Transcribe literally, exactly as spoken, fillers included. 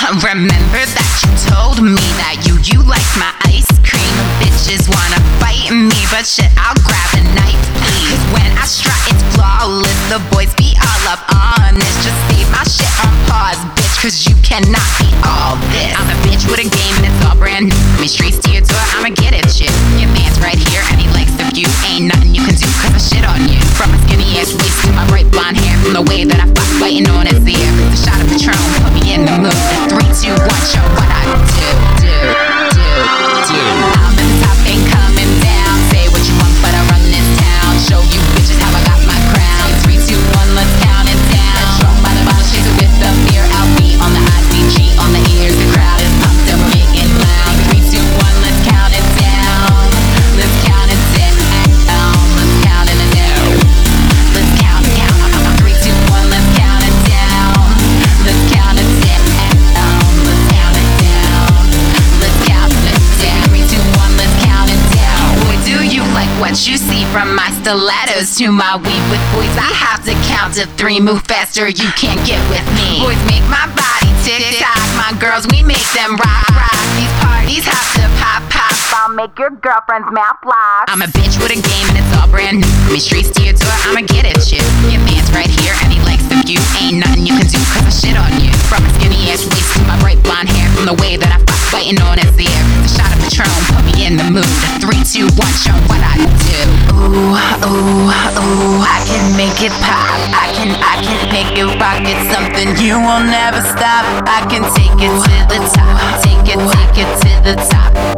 Remember that you told me that you, you like my ice cream. Bitches wanna fight me, but shit, I'll grab a knife, please. Cause when I strut, it's flawless. The boys be all up on this. Just save my shit on pause, bitch, cause you cannot be all this. I'm a bitch with a game and it's all brand new. Me streets to your door, I'ma get it, shit. Your man's right here and he likes the view. Ain't nothing you can do cause I shit on you. From my skinny ass waist to my bright blonde hair. From the way that I fuck fighting on his ear. The shot of Patron put me in the mood. Three, two, one, show what I do, do, do, do. I'm at the top, ain't coming down. Say what you want, but I run this town. Show you bitches how I got my crown. Three, two, one, let's count it down. Control by the bottle, chaser with the beer. L B on the I C G on the ears. The crowd is pumped and we're getting loud. Three, two, one, let's count it down. Let's count it down. Let's count it down. Let's count it down. Three, two, one, let's count it down. Let's count it down. Let's count it down. Let's count it down. Three, two, one, let's count it down. Boy, do you like what you see from my stilettos to my weave with boys? I have to count to three, move faster, you can't get with me. Boys make my body tick tock, my girls we make them rock rock. These parties have to pop pop. I'll make your girlfriend's mouth lock. I'm a bitch with a game and it's all brand new. From me streets to your door, I'ma get it, shit. Your man's right here and he likes the view. Ain't nothing you can do cause I shit on you. From my skinny ass waist to my bright blonde hair. From the way that I fuck fighting on his ear. The shot of Patron put me in the mood. Three, two, one, show what I do. Ooh, ooh, ooh, I can make it pop. I can, I can make it rock. It's something you will never stop. I can take it to the top. Take it, take it to the top.